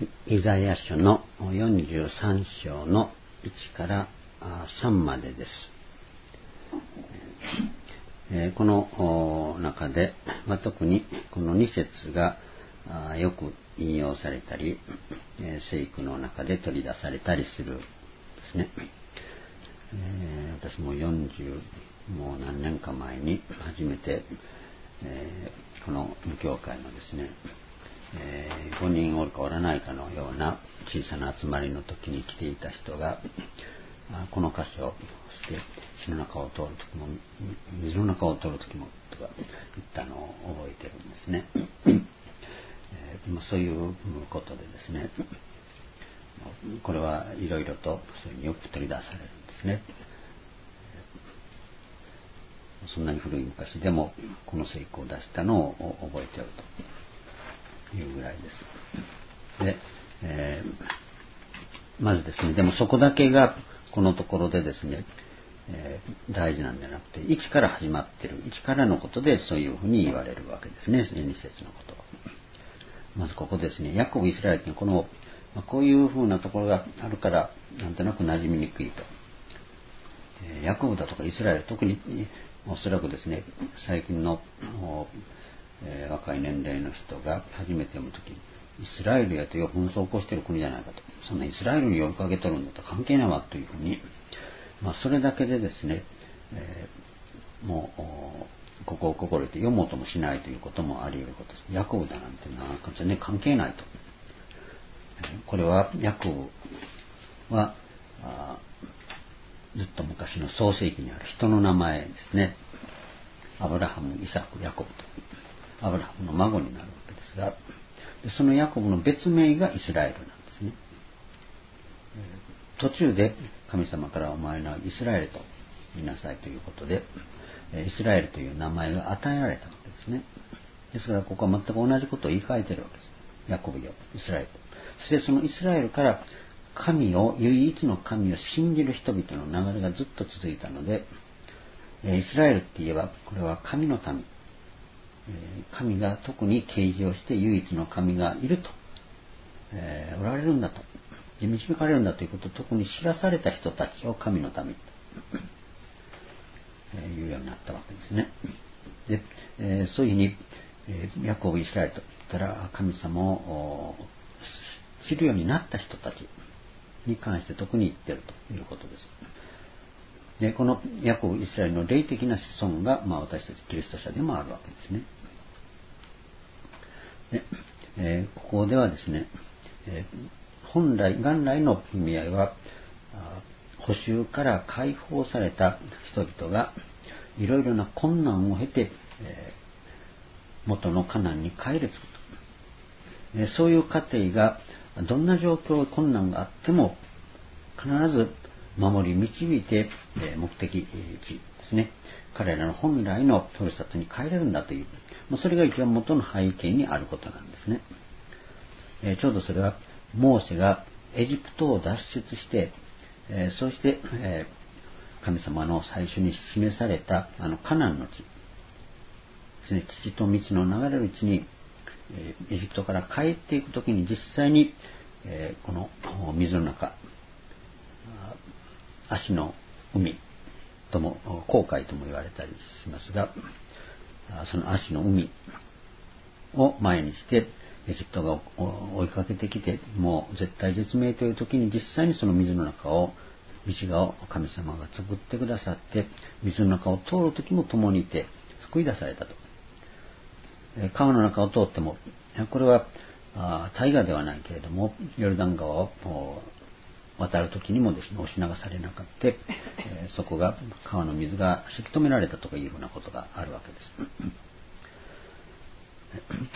イザヤ書の43章の1から3までです。この中で、特にこの2節がよく引用されたり、聖句の中で取り出されたりするですね。私ももう何年か前に初めて、この無教会のですね、5人おるかおらないかのような小さな集まりの時に来ていた人が、この箇所をして火の中を通る時も水の中を通る時もとか言ったのを覚えてるんですね。そういうことでですね、これはいろいろとそれによく取り出されるんですね。そんなに古い昔でもこの聖句を出したのを覚えておるというぐらいです。で、まずですね、でもそこだけがこのところでですね、大事なんじゃなくて、一から始まっている、一からのことでそういうふうに言われるわけですね、2節のことは。まずここですね、ヤコブ・イスラエルというのはこういうふうなところがあるからなんとなく馴染みにくいと。ヤコブだとかイスラエル、特におそらくですね、最近の、若い年齢の人が初めて読むときに、イスラエルやとよ紛争を起こしている国じゃないかと、そんなイスラエルに呼びかけとるんだと関係ないわというふうに、それだけでですね、もうここを心得て読もうともしないということもあり得ることです。ヤコブだなんてなんか全然関係ないと。これはヤコブはずっと昔の創世記にある人の名前ですね。アブラハム、イサク、ヤコブとアブラハムの孫になるわけですが、そのヤコブの別名がイスラエルなんですね。途中で神様からお前のイスラエルと言いなさいということで、イスラエルという名前が与えられたわけですね。ですからここは全く同じことを言い換えているわけです。ヤコブよ、イスラエルと。そしてそのイスラエルから神を、唯一の神を信じる人々の流れがずっと続いたので、イスラエルって言えばこれは神の民、神が特に啓示をして唯一の神がいると、おられるんだと、導かれるんだということを特に知らされた人たちを神の民というようになったわけですね。で、そういうふうにヤコブ・イスラエルと言ったら神様を知るようになった人たちに関して特に言っているということです。で、このヤコブ・イスラエルの霊的な子孫が、私たちキリスト者でもあるわけですね。で、ここではですね、元来の意味合いは捕囚から解放された人々がいろいろな困難を経て、元のカナンに帰ると。そういう過程がどんな状況、困難があっても必ず守り導いて目的地ですね、彼らの本来のふるさとに帰れるんだという、それが一番元の背景にあることなんですね。ちょうどそれはモーセがエジプトを脱出して、そして、神様の最初に示されたカナンの地ですね、土と蜜の流れる地にエジプトから帰っていくときに実際に、この水の中、足の海とも紅海とも言われたりしますが、その足の海を前にしてエジプトが追いかけてきて、もう絶対絶命という時に実際にその水の中を、道を神様が作ってくださって、水の中を通る時も共にいて救い出されたと。川の中を通っても、これは大河ではないけれども、ヨルダン川を渡る時にもですね、押し流されなかった、そこが川の水がせき止められたとかいうふうなことがあるわけです。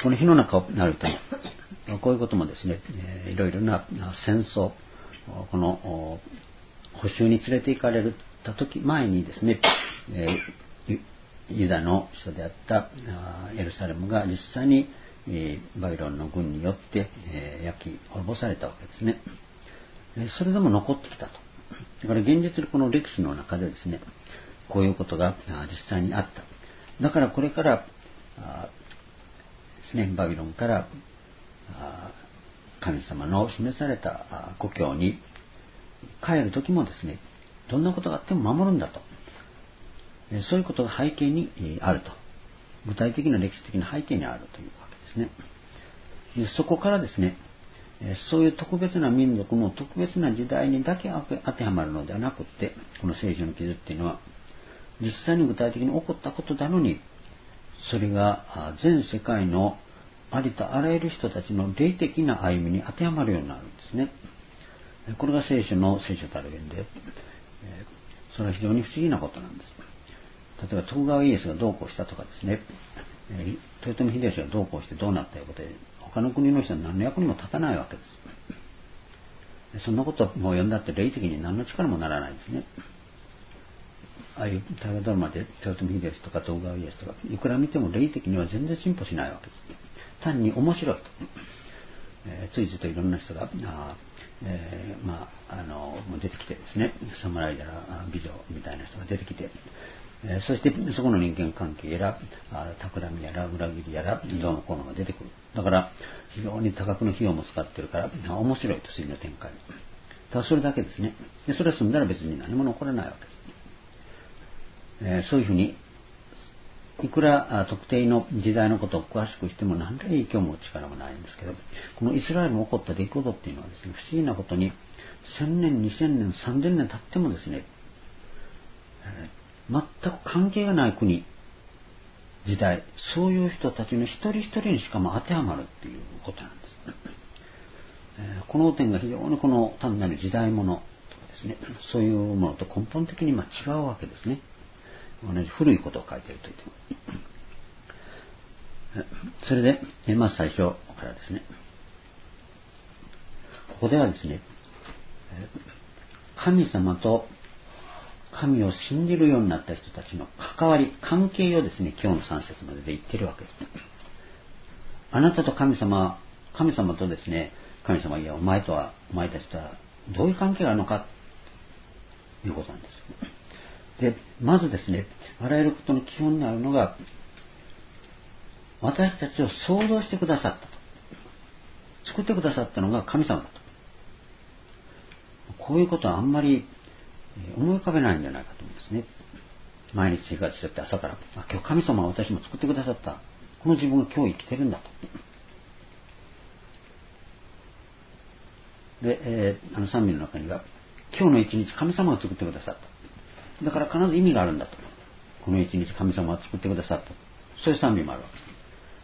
この火の中をなると、こういうこともですね、いろいろな戦争、この捕囚に連れて行かれた時前にですね、ユダの人であったエルサレムが実際にバビロンの軍によって焼き滅ぼされたわけですね。それでも残ってきたと。だから現実のこの歴史の中でですね、こういうことが実際にあった。だからこれからですね、バビロンから神様の示された故郷に帰る時もですね、どんなことがあっても守るんだと、そういうことが背景にあると、具体的な歴史的な背景にあるというわけですね。でそこからですね、そういう特別な民族の特別な時代にだけ当てはまるのではなくって、この聖書の記述っていうのは実際に具体的に起こったことなのに、それが全世界のありとあらゆる人たちの霊的な歩みに当てはまるようになるんですね。これが聖書の聖書たる縁で、それは非常に不思議なことなんです。例えば徳川家康がどうこうしたとかですね、豊臣秀吉がどうこうしてどうなったということで、他の国の人は何の役にも立たないわけです。そんなことをもう読んだって霊的に何の力もならないですね。ああいう大河ドラマで豊臣秀吉とか徳川家康とかいくら見ても霊的には全然進歩しないわけです。単に面白いと、ついついといろんな人が出てきてですね、侍やら美女みたいな人が出てきて、そしてそこの人間関係やら企みやら裏切りやらどうのこうのが出てくる。だから非常に多額の費用も使ってるから面白いと、次の展開。ただそれだけですね。でそれは済んだら別に何も残らないわけです。そういうふうにいくら特定の時代のことを詳しくしても何ら影響も力もないんですけど、このイスラエルに起こった出来事っていうのはですね、不思議なことに1000年2000年3000年経ってもですね、全く関係がない国時代、そういう人たちの一人一人にしかも当てはまるっていうことなんです。この点が非常にこの単なる時代物とかですね、そういうものと根本的に違うわけですね。同じ古いことを書いていると言っても。それで、まず最初からですね、ここではですね、神様と神を信じるようになった人たちの関わり、関係をですね、今日の3節までで言っているわけです。あなたと神様とですね、神様、いやお前たちとはどういう関係があるのかということなんです。で、まずですね、あらゆることの基本になるのが、私たちを創造してくださったと。作ってくださったのが神様だと。こういうことはあんまり思い浮かべないんじゃないかと思うんですね。毎日生活してて朝から、今日神様は私も作ってくださった。この自分が今日生きてるんだと。で、賛美の中には、今日の一日神様が作ってくださった。だから必ず意味があるんだと。この一日神様が作ってくださった。そういう賛美もあるわけです。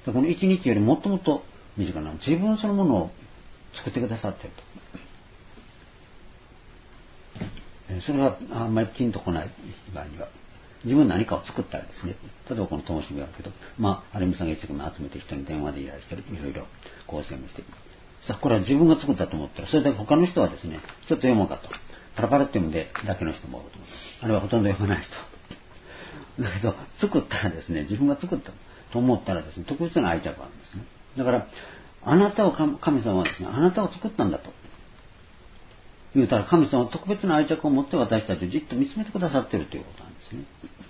この一日よりもっともっと身近な自分そのものを作ってくださっていると。それがあんまりピンとこない場合には、自分何かを作ったらですね、例えばこの灯火があるけど、アルミさんが一生懸命集めて人に電話で依頼してる、いろいろ構成もして、さあこれは自分が作ったと思ったら、それだけ他の人はですね、ちょっと読もうかと。パラパラって読んでだけの人もおると。あるいはほとんど読まない人。だけど、作ったらですね、自分が作ったと思ったらですね、特別な愛着があるんですね。だから、あなたを神様はですね、あなたを作ったんだと。言うたら神様は特別な愛着を持って私たちをじっと見つめてくださっているということなんですね。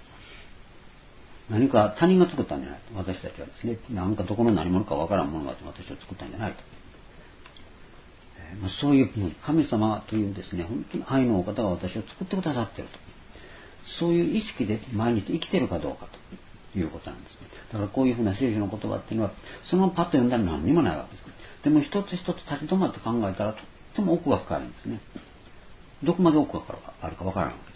何か他人が作ったんじゃないと。私たちはですね、なんかどこの何者かわからんものがあって私を作ったんじゃないと。そういう神様というですね、本当に愛のお方が私を作ってくださっていると。そういう意識で毎日生きているかどうかということなんです。だからこういうふうな聖書の言葉っていうのは、そのパッと読んだら何にもないわけです。でも一つ一つ立ち止まって考えたらとっても奥が深いんですね。どこまで奥があるかわからないわ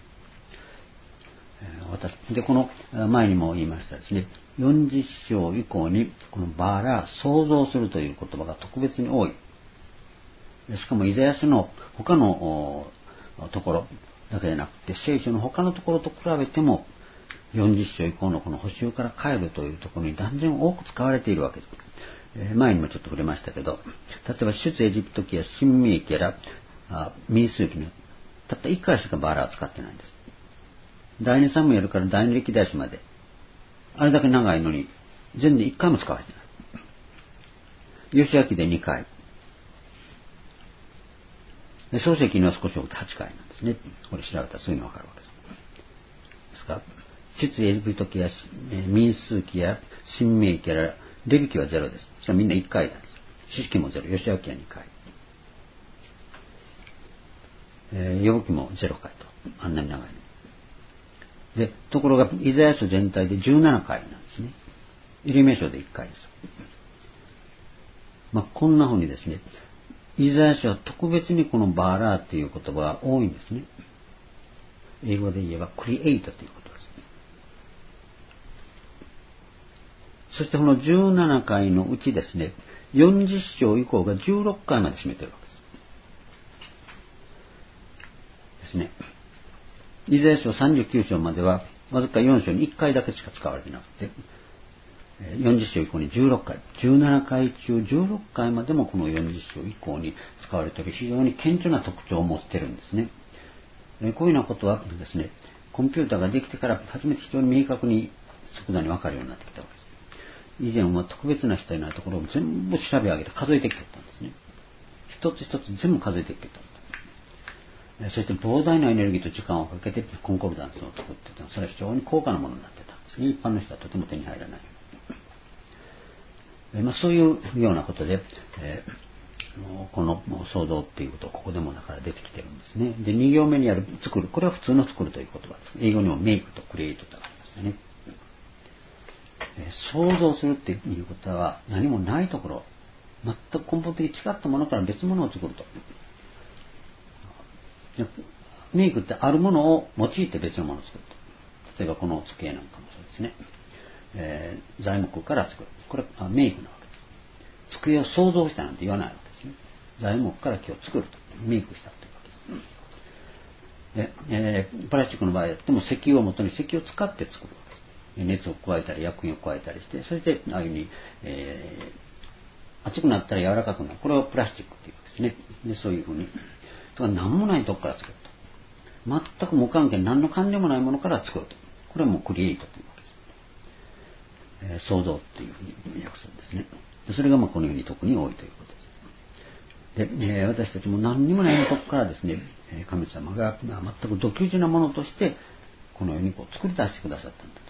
けです。でこの前にも言いましたですね、40章以降にこのバーラ想像するという言葉が特別に多い。しかもイザヤ書の他のところだけでなくて、聖書の他のところと比べても40章以降のこの補修から帰るというところに断然多く使われているわけです。前にもちょっと触れましたけど、例えば出エジプト記や新明記や民数記のたった1回しかバーラは使ってないんです。第2サムエルから第2歴代史まであれだけ長いのに全然1回も使われてない。ヨシア記で2回、創世記には少し多くて8回なんですね。これ調べたらすぐにわかるわけです。ですから出エジプト記や民数記や新明記やレビ記は0です。それはみんな1回なんです。 四式も0、義明は2回。予期も0回と。あんなに長いの。で、ところが、イザヤ書全体で17回なんですね。エレミヤ書で1回です。こんな風にですね、イザヤ書は特別にこのバーラーっていう言葉が多いんですね。英語で言えばクリエイトということです。そしてこの17回のうちですね、40章以降が16回まで占めているわけです。ですね。イザヤ書39章まではわずか4章に1回だけしか使われていなくて、40章以降に16回、17回中16回までもこの40章以降に使われている非常に顕著な特徴を持っているんですね。こういうようなことはですね、コンピューターができてから初めて非常に明確に即座に分かるようになってきたわけです。以前は特別な人いないところを全部調べ上げて数えてきてたんですね。一つ一つ全部数えてきてた。そして膨大なエネルギーと時間をかけてコンコルダンスを作ってた。それは非常に高価なものになってたんですね。一般の人はとても手に入らない。そういうようなことで、この創造っていうことをここでもだから出てきてるんですね。で、2行目にある作る。これは普通の作るという言葉です。英語にもメイクとクリエイトとありますよね。想像するっていうことは何もないところ、全く根本的に違ったものから別物を作ると。メイクってあるものを用いて別のものを作ると。例えばこの机なんかもそうですね。材木から作る。これはメイクなわけです。机を想像したなんて言わないわけですね。材木から木を作ると。メイクしたというわけです。プラスチックの場合だっても石油を元に石油を使って作るわけです。熱を加えたり薬品を加えたりして、そしてああいうふうに、熱くなったら柔らかくなる。これをプラスチックっていうんですね。でそういうふうに。とか何もないとこから作ると。全く無関係、何の関連もないものから作ると。これはもうクリエイトというわけです。創造っていうふうに訳すんですね。それがこのように特に多いということです。で、私たちも何にもないとこからですね、神様が全く独自なものとしてこのように作り出してくださったんだと。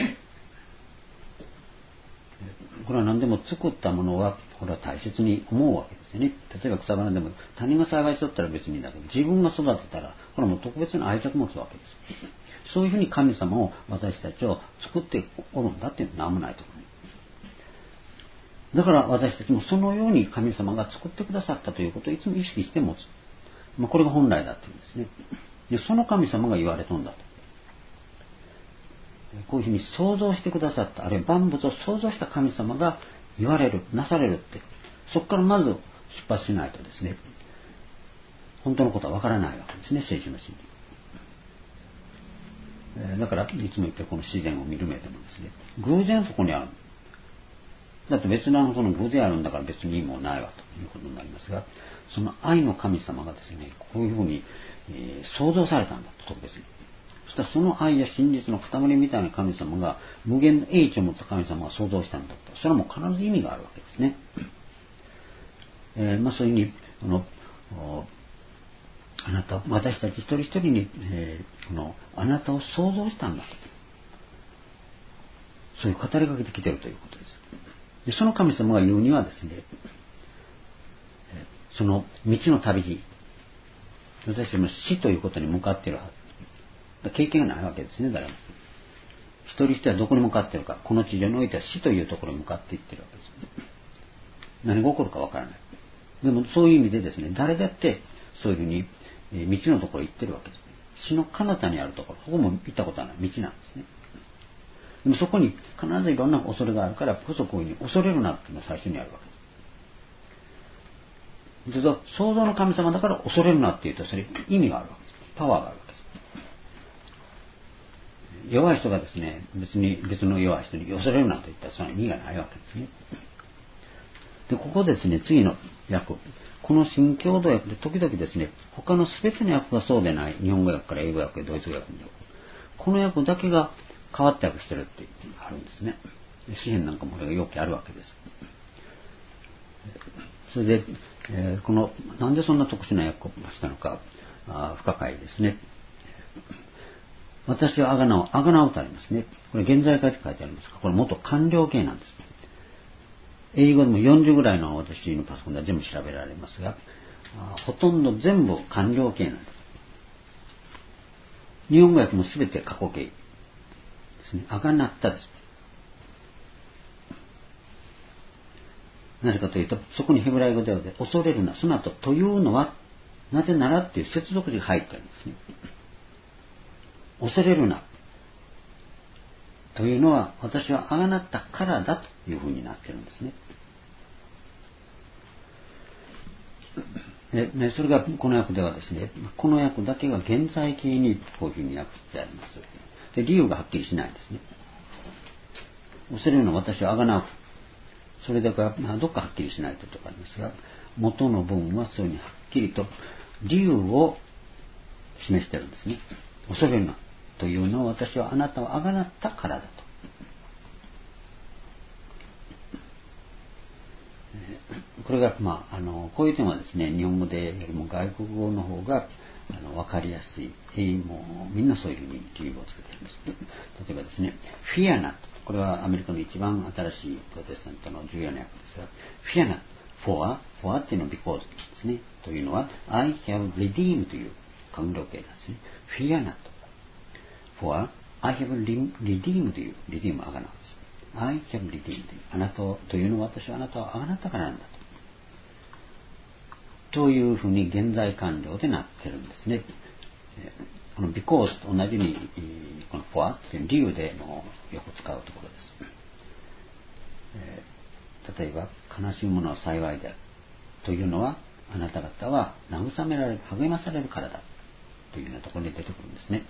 これは何でも作ったものはこれは大切に思うわけですよね。例えば草花でも他人が栽培しとったら別にだけど自分が育てたらこれはもう特別な愛着を持つわけです。そういうふうに神様を私たちを作っておるんだっていうのは何もないところに。だから私たちもそのように神様が作ってくださったということをいつも意識して持つ。これが本来だっていうんですね。でその神様が言われとんだと。こういうふうに想像してくださった、あるいは万物を創造した神様が言われる、なされるって、そこからまず出発しないとですね、本当のことはわからないわけですね、聖書の真理。だからいつも言ってこの自然を見る目でもですね、偶然そこにある。だって別なその偶然あるんだから別にもうないわということになりますが、その愛の神様がですね、こういうふうに、創造されたんだと、特別に。そしたらその愛や真実の塊みたいな神様が無限の英知を持った神様が創造したんだと。それはもう必ず意味があるわけですね。そういうふうにあなた、私たち一人一人に、あなたを創造したんだと。そういう語りかけてきているということです。でその神様が言うにはですね、その道の旅路、私たちも死ということに向かっているはず。経験がないわけですね、誰も。一人一人はどこに向かっているか、この地上においては死というところに向かっていっているわけです。何が起こるかわからない。でもそういう意味でですね、誰だってそういうふうに道のところに行ってるわけです。死の彼方にあるところ、ここも行ったことはない道なんですね。でもそこに必ずいろんな恐れがあるからこそこういうふうに恐れるなっていうのが最初にあるわけです。実は創造の神様だから恐れるなっていうとそれ意味があるわけです。パワーがあるわけです。弱い人がですね、別の弱い人に恐れるなと言ったらその意味がないわけですね。で、ここですね、次の訳。この新共同訳で時々ですね、他の全ての訳がそうでない、日本語訳から英語訳、ドイツ語訳にこの訳だけが変わって訳してるってあるんですね。詩篇なんかもよくあるわけです。それで、なんでそんな特殊な訳をしたのか、不可解ですね。私はあがなうとありますね。これ現在形って書いてありますが、これ元官僚形なんです。 英語でも40ぐらいの私のパソコンでは全部調べられますが、ほとんど全部完了形なんです。日本語訳もすべて過去形ですね。あがなったです。なぜかというと、そこにヘブライ語では恐れるな、その後というのは、なぜならっていう接続詞が入ってるんですね。恐れるなというのは、私はあがなったからだというふうになってるんですね。それがこの訳ではですね、この訳だけが現在形にこういうふうに訳してあります。で、理由がはっきりしないんですね。恐れるのは私はあがなう。それだからどっかはっきりしないというところありますが、元の文はそういうふうにはっきりと理由を示しているんですね。恐れるなというのは私はあなたをあがなったからだと。これが、こういう点はですね、日本語でよりも外国語の方が分かりやすい。もうみんなそういうふうに理由をつけています。例えばですね、fear not。これはアメリカの一番新しいプロテスタントの重要な訳ですが、fear not for っていうのは because ですね。というのは、I have redeemed という完了形なんですね。fear not for I have redeemed という、redeem あがなうんです。I have redeemed あなたというのは私はあなたをあがなったからなんだというふうに現在完了でなってるんですね。この because と同じようにこの for という理由でもよく使うところです。例えば悲しいものは幸いであるというのはあなた方は慰められる励まされるからだというようなところに出てくるんですね。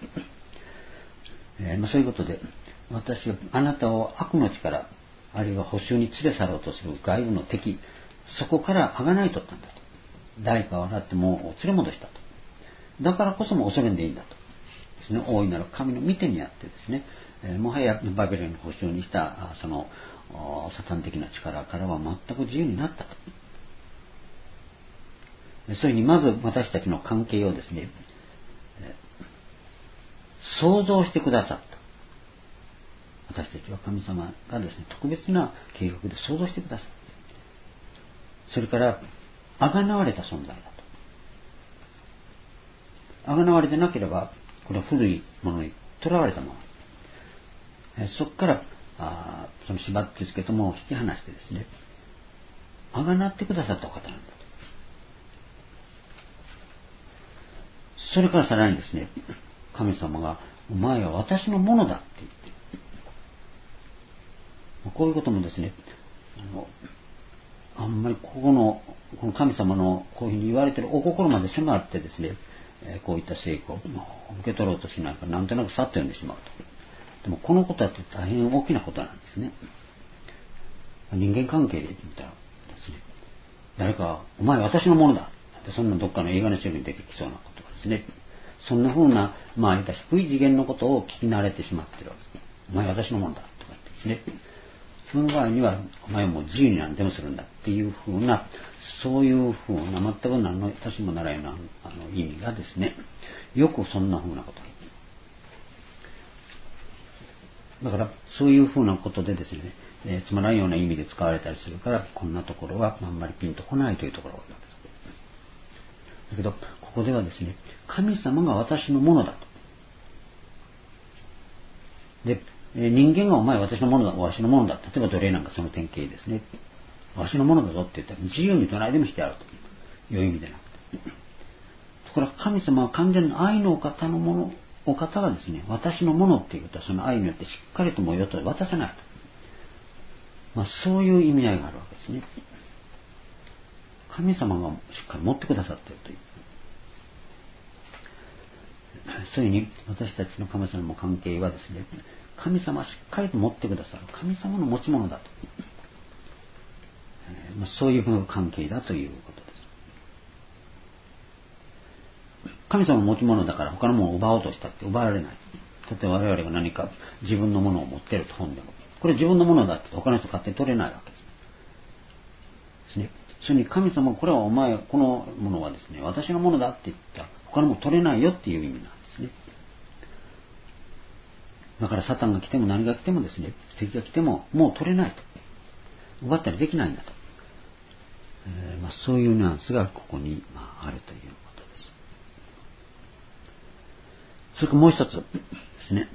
そういうことで私はあなたを悪の力あるいは捕囚に連れ去ろうとする外部の敵そこからあがないとったんだと。代価を払っても連れ戻したと。だからこそも恐れんでいいんだとですね。大いなる神の御手にあってですね、もはやバビロンの捕囚にしたそのサタン的な力からは全く自由になったと。そういうふうにまず私たちの関係をですね、想像してくださった。私たちは神様がですね、特別な計画で想像してくださった。それからあがなわれた存在だと。あがなわれてなければこれは古いものにとらわれたもの。そこからその縛ってつけとも引き離してですね、あがなってくださったお方なんだと。それからさらにですね、神様がお前は私のものだって言って、こういうこともですね、あんまりこの神様のこういうふうに言われているお心まで迫ってですね、こういった成功を受け取ろうとしないからなんとなくさっと読んでしまうと。でもこのことは大変大きなことなんですね。人間関係で見たらですね、誰かお前私のものだってそんなどっかの映画のシーンに出てきそうなことがですね、そんな風な低い次元のことを聞き慣れてしまっているわけです。お前私のものだとか言ってですね、その場合にはお前はもう自由に何でもするんだっていう風な、そういう風な全く何の足しもならないような意味がですね、よくそんな風なことだからそういう風なことでですね、つまらんような意味で使われたりするからこんなところはあんまりピンとこないというところがあるわけです。だけどここではですね、神様が私のものだと。で人間がお前は私のものだ、わしのものだ。例えば奴隷なんかその典型ですね。わしのものだぞって言ったら自由にどないでもしてやるという意味でなくて。ところが神様は完全な愛のお方のもの、お方はですね、私のものっていうことはその愛によってしっかりともよと渡せないと。そういう意味合いがあるわけですね。神様がしっかり持ってくださっているという。そういうふうに私たちの神様の関係はですね、神様はしっかりと持ってくださる神様の持ち物だと、そういう関係だということです。神様の持ち物だから他のものを奪おうとしたって奪われない。例えば我々が何か自分のものを持っていると本でもこれ自分のものだって他の人勝手に取れないわけですね。それに神様はこれはお前このものはですね私のものだって言ったら他のもの取れないよっていう意味なんですね。だからサタンが来ても何が来てもですね、敵が来てももう取れないと。 奪ったりできないんだと。そういうニュアンスがここに、あるということです。それからもう一つですね。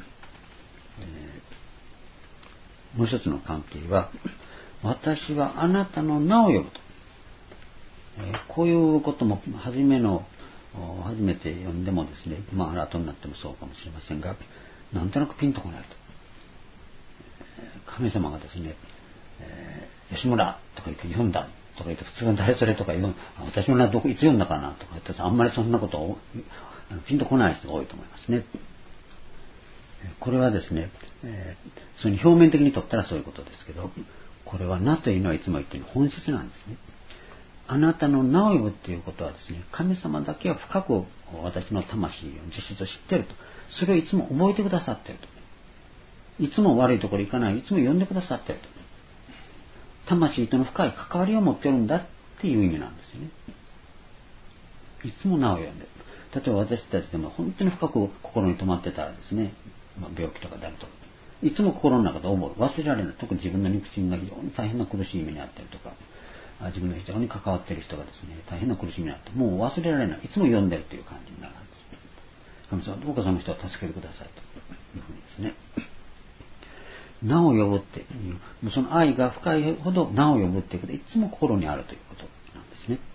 もう一つの関係は、私はあなたの名を呼ぶと。こういうことも初めて読んでもですね、後になってもそうかもしれませんが、なんとなくピンとこないと。神様がですね、吉村とか言って読んだとか言って、普通は誰それとか言う、私の名いつ読んだかなとか言って、あんまりそんなことをピンとこない人が多いと思いますね。これはですね、その表面的にとったらそういうことですけど、これは名というのはいつも言っている本質なんですね。あなたの名を呼ぶということはですね、神様だけは深く私の魂を実質知っていると。それをいつも覚えてくださっていると。いつも悪いところ行かない、いつも呼んでくださっていると。魂との深い関わりを持っているんだっていう意味なんですよね。いつも名を呼んでいる。例えば私たちでも本当に深く心に留まってたらですね、病気とか誰とか、いつも心の中で思う、忘れられない。特に自分の肉親が非常に大変な苦しい目にあったりとか、自分の非常に関わっている人がですね、大変な苦しみにあって、もう忘れられない。いつも呼んでるという感じになるんです。神様、どうかその人を助けてくださいというふうにですね。名を呼ぶっていう、その愛が深いほど名を呼ぶっていうことで、いつも心にあるということなんですね。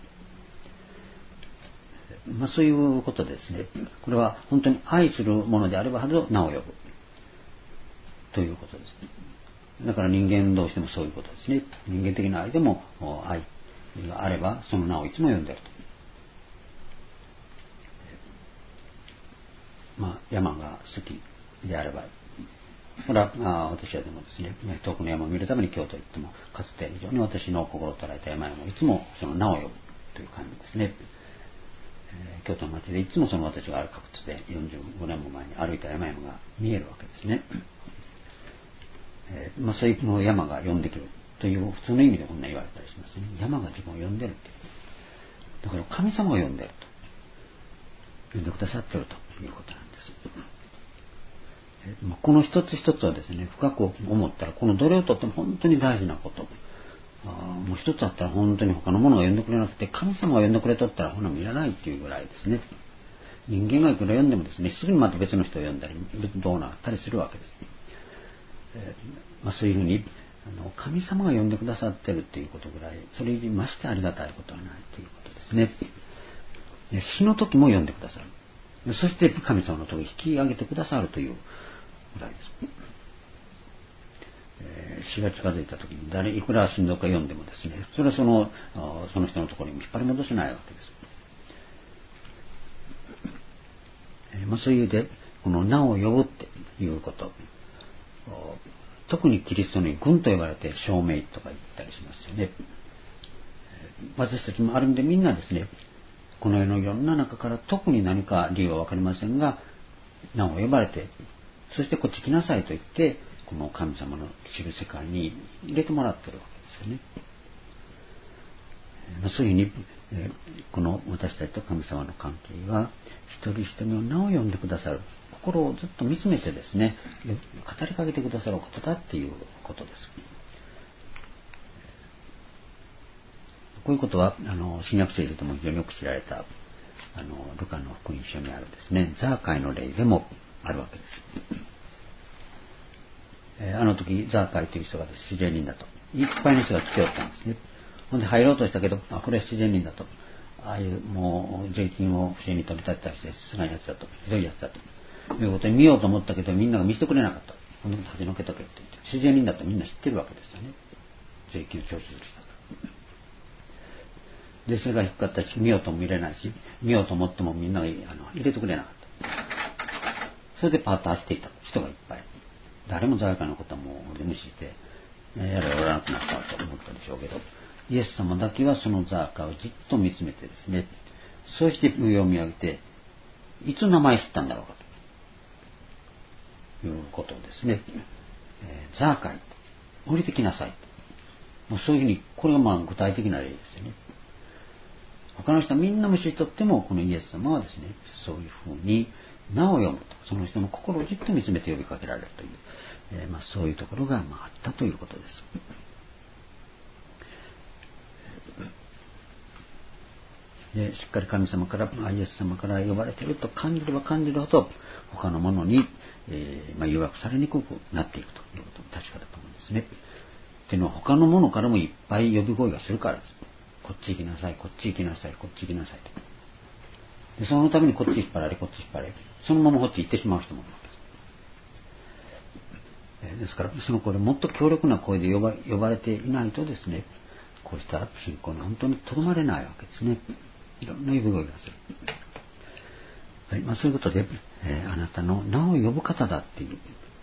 そういうことですね。これは本当に愛するものであればほど名を呼ぶということです。だから人間同士でもそういうことですね。人間的な愛でも愛があればその名をいつも呼んでいると。山が好きであれば、これは私はでもですね、遠くの山を見るために京都へ行っても、かつて非常に私の心を捉えた山々をいつもその名を呼ぶという感じですね。京都の町でいつもその私がある確率で45年も前に歩いた山々が見えるわけですね。そういう山が呼んでくるという普通の意味でこんな言われたりしますね。山が自分を呼んでるっていう。だから神様が呼んでると。呼んでくださってるということなんです。この一つ一つはですね、深く思ったら、このどれをとっても本当に大事なこと。もう一つあったら本当に他のものが呼んでくれなくて、神様が呼んでくれとったらほな見らないっていうぐらいですね。人間がいくら呼んでもですね、すぐにまた別の人を呼んだり、どうなったりするわけです。そういうふうに神様が呼んでくださってるっていうことぐらい、それにましてありがたいことはないということですね。死の時も呼んでくださる。そして神様のところに引き上げてくださるというぐらいです。死が近づいた時にいくら親族が呼んでもですね、それはその人のところに引っ張り戻せないわけです。そういうでこの名を呼ぶっていうこと、特にキリストに軍と呼ばれて証明とか言ったりしますよね。私たちもある意味でみんなですね、この世のいろんな中から特に何か理由は分かりませんが、名を呼ばれて、そしてこっち来なさいと言って、この神様の知る世界に入れてもらってるわけですよね。そういうふうに、この私たちと神様の関係は、一人一人の名を呼んでくださる。心をずっと見つめてですね、語りかけてくださることだっていうことです。こういうことは新約聖書でも非常によく知られたルカの福音書にあるですね、ザーカイの例でもあるわけです。あの時ザーカイという人が自然人だと、いっぱいの人が来ておったんですね。ほんで入ろうとしたけど、これは自然人だと、ああいうもう税金を不正に取り立てたりしてすごいやつだと、ひどいやつだということで見ようと思ったけど、みんなが見せてくれなかった。ほんで立ち退けとけって言って、自然人だとみんな知ってるわけですよね。税金を徴収する人だから。でそれが低かったし、見ようとも見れないし、見ようと思ってもみんなが入れてくれなかった。それでパーッと走っていた人がいっぱい。誰もザーカのことはもう無視してやらおらなくなったと思ったでしょうけど、イエス様だけはそのザーカをじっと見つめてですね、そして上を見上げて、いつ名前知ったんだろうかということをですね、ザーカイ降りてきなさいと、そういうふうに、これが具体的な例ですよね。他の人はみんな無視しとっても、このイエス様はですね、そういうふうに名を読むと、その人の心をじっと見つめて呼びかけられるという、そういうところがあったということです。 でしっかり神様からイエス様から呼ばれていると感じれば感じるほど他のものに、誘惑されにくくなっていくということも確かだと思うんですね。っていうのは他のものからもいっぱい呼び声がするからです。こっち行きなさい、こっち行きなさい、こっち行きなさいと。でそのためにこっち引っ張られ、こっち引っ張られ、そのままこっち行ってしまう人もいるわけです。ですからその声でもっと強力な声で呼ばれていないとですね、こうした信仰に本当にとどまれないわけですね。いろんな呼び声がする。はい、そういうことで、あなたの名を呼ぶ方だっていう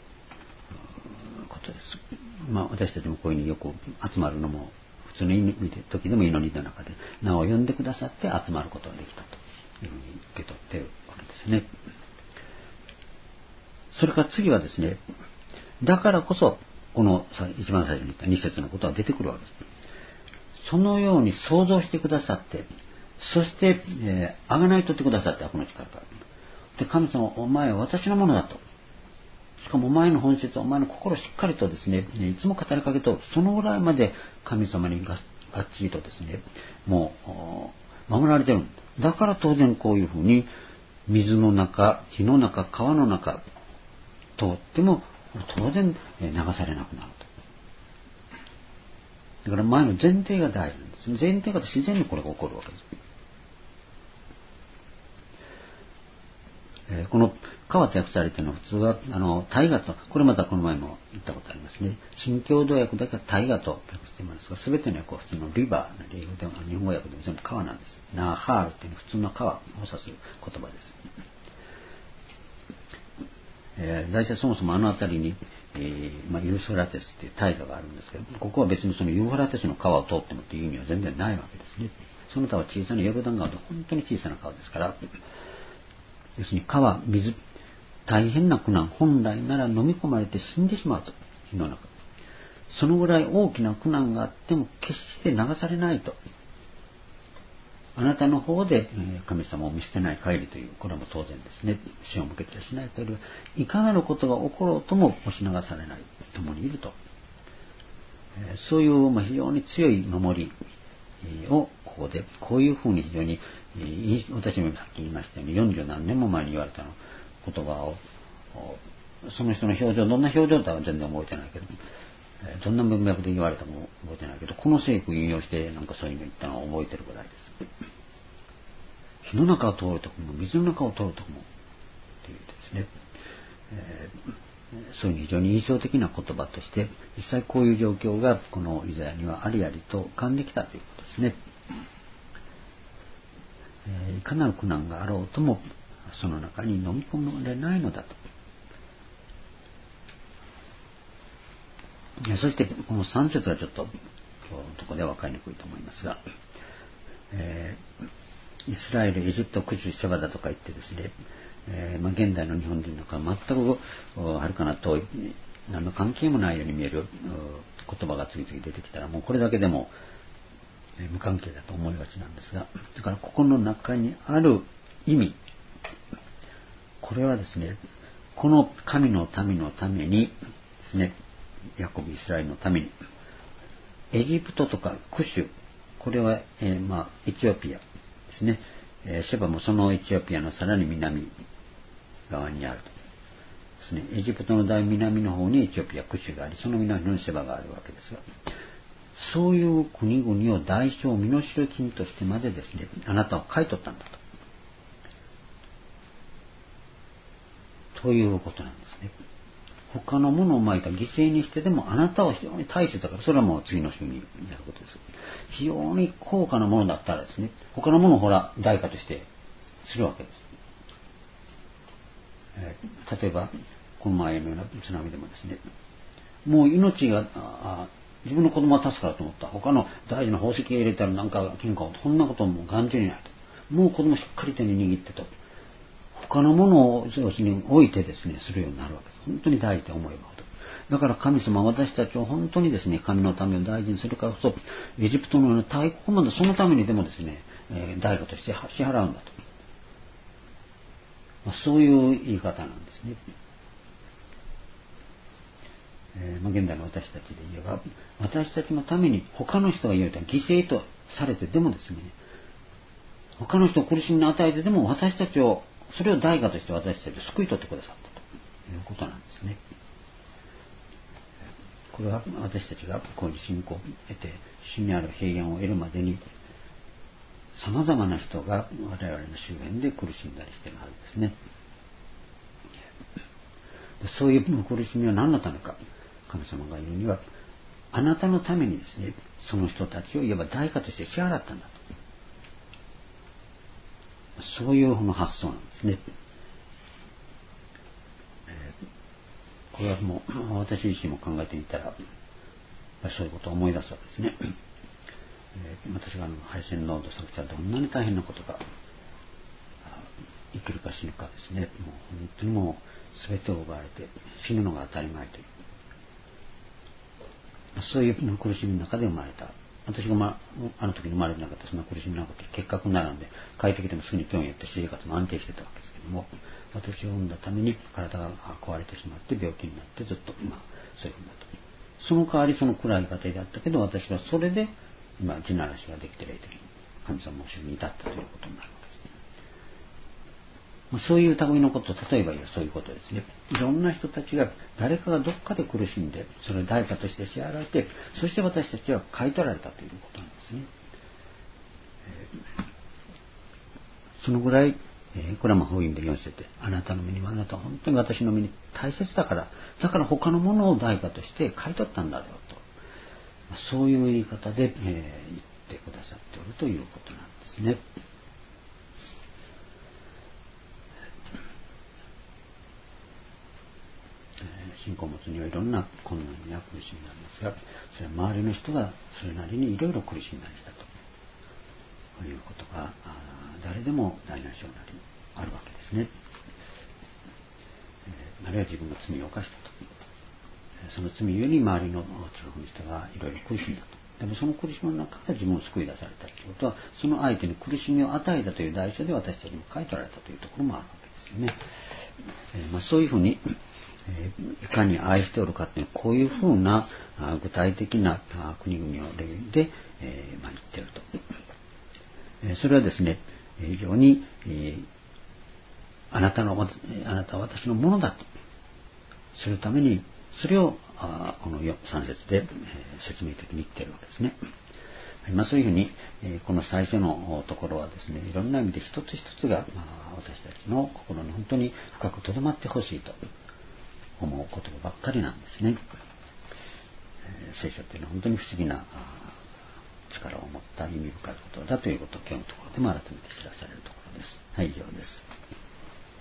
ことです。私たちもこういうふうによく集まるのも普通の時でも祈りの中で名を呼んでくださって集まることができたというふうに受け取っているわけですね。それから次はですね、だからこそこの一番最初に言った2節のことは出てくるわけです。そのように想像してくださって、そして、贖い取ってくださって、悪の力から。で、神様、お前は私のものだと。しかもお前の本質はお前の心をしっかりとですね、いつも語りかけと、そのぐらいまで神様にがっちりとですね、もう守られてる。だから当然こういうふうに水の中、火の中、川の中通っても当然流されなくなると。だから前の前提が大事なんです。前提が自然にこれが起こるわけです。この川と訳されているのは普通は大河と、これまたこの前も言ったことありますね。新共同訳だけは大河と訳していますが、全ての訳は普通のリバーの英語でも日本語訳でも全部川なんです。ナーハールっていうのは普通の川を指す言葉です。大体そもそもあの辺りに、ユーフラテスっていう大河があるんですけど、ここは別にそのユーフラテスの川を通ってもという意味は全然ないわけですね。その他は小さなヨルダン川と本当に小さな川ですから、要するに川、水、大変な苦難、本来なら飲み込まれて死んでしまうと、火の中。そのぐらい大きな苦難があっても決して流されないと。あなたの方で神様を見捨てない限りという、これも当然ですね。死を向けてしない限りは、いかなることが起ころうとも押し流されない、共にいると。そういう非常に強い守りをここでこういうふうに非常に私もさっき言いましたように40何年も前に言われた言葉をその人の表情どんな表情とは全然覚えてないけどどんな文脈で言われたも覚えてないけどこの聖句を引用してなんかそういうの言ったのを覚えてるぐらいです。火の中を通るときも水の中を通るときもっていうですね、そういう非常に印象的な言葉として実際こういう状況がこのイザヤにはありありと浮かんできたということですね。いかなる苦難があろうともその中に飲み込まれないのだと。そしてこの3節はちょっと今日のところでは分かりにくいと思いますが、イスラエル、エジプト、クシュ、シャバだとか言ってですね、現代の日本人とか全くはるかな遠い何の関係もないように見える言葉が次々出てきたらもうこれだけでも無関係だと思いがちなんですが、だからここの中にある意味、これはですね、この神の民のためにですね、ヤコブ・イスラエルのためにエジプトとかクシュ、これは、エチオピアですね、シェバもそのエチオピアのさらに南側にあるとですね、エジプトの大南の方にエチオピア、クシュがあり、その南のシェバがあるわけですが、そういう国々を代償、身代金としてまでですね、あなたを買い取ったんだということなんですね。他のものをまいた犠牲にしてでもあなたは非常に大切だから、それはもう次の週にやることです。非常に高価なものだったらですね、他のものを代価としてするわけです。例えばこの前のような津波でもですね、もう命が自分の子供は助かると思った他の大事な宝石入れたらなんか金貨をこんなことも眼中にないと、もう子供しっかり手に握ってと他のものを要するに置いてですねするようになるわけです。本当に大事と思えばほど。だから神様は私たちを本当にですね神のためを大事にするからこそエジプトのような大国までそのためにでもですね代価として支払うんだと、そういう言い方なんですね。現代の私たちで言えば私たちのために他の人が言うと犠牲とされてでもですね他の人を苦しみに与えてでも私たちを、それを代価として私たちを救い取ってくださったということなんですね。これは私たちがこういう信仰を得て主にある平安を得るまでに様々な人が我々の周辺で苦しんだりしているはずですね。そういう苦しみは何のためか、神様が言うにはあなたのためにですね、その人たちをいわば代価として支払ったんだと、そういう発想なんですね。これはもう私自身も考えてみたらそういうことを思い出すわけですね。私が配線濃度作者はどんなに大変なことが生きるか死ぬかですね、もう本当にもう全てを奪われて死ぬのが当たり前という、そういう苦しみの中で生まれた。私が、あの時に生まれてなかったそんな苦しみの中で結核にならんで帰ってきてもすぐに病院へ行って生活も安定してたわけですけども、私を産んだために体が壊れてしまって病気になってずっと今そういうふうになった。その代わりその暗い家庭であったけど、私はそれで今地ならしができて霊的に神様の主に至ったということになるわけです。そういう類のこと、例えばそういうことですね。いろんな人たちが誰かがどっかで苦しんでそれを代価として支払われて、そして私たちは買い取られたということなんですね。そのぐらい、これは福音で言わせて、あなたの身にはあなたは本当に私の身に大切だから、だから他のものを代価として買い取ったんだよと、そういう言い方で、言ってくださっておるということなんですね。信仰を持つにはいろんな困難や苦しみがありますが、それは周りの人がそれなりにいろいろ苦しんだりしたということが誰でも大なり小なりあるわけですね。あるいは自分が罪を犯したと、その罪ゆえに周りの近くの人がいろいろ苦しんだと。でもその苦しみの中から自分を救い出されたということは、その相手に苦しみを与えたという代償で私たちにも買い取られたというところもあるわけですよね。そういうふうにいかに愛しておるかというこういうふうな具体的な国々を例で言っていると。それはですね、非常にあなたは私のものだとするために、それをこの3節で説明的に言っているわけですね。そういうふうにこの最初のところはですね、いろんな意味で一つ一つが私たちの心に本当に深くとどまってほしいと思うことばっかりなんですね。聖書というのは本当に不思議な力を持った意味深いことだということを今日のところでも改めて知らされるところです。はい、以上です。